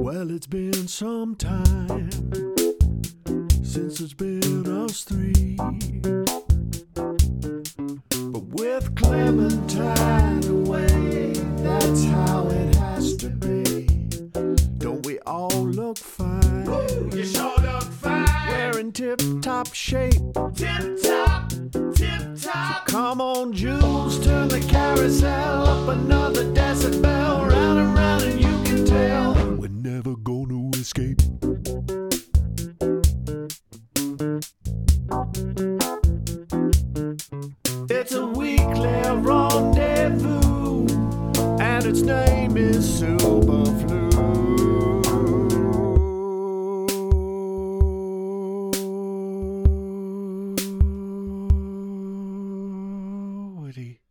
Well, it's been some time since it's been us three, but with Clementine away, that's how it has to be. Don't we all look fine? Ooh, you sure look fine. We're in tip-top shape. Tip-top, tip-top. Come on, Jules, turn the carousel up another decibel. Round and round, and you can tell we're never gonna escape. It's a weekly rendezvous, and its name is Superflu. Woody.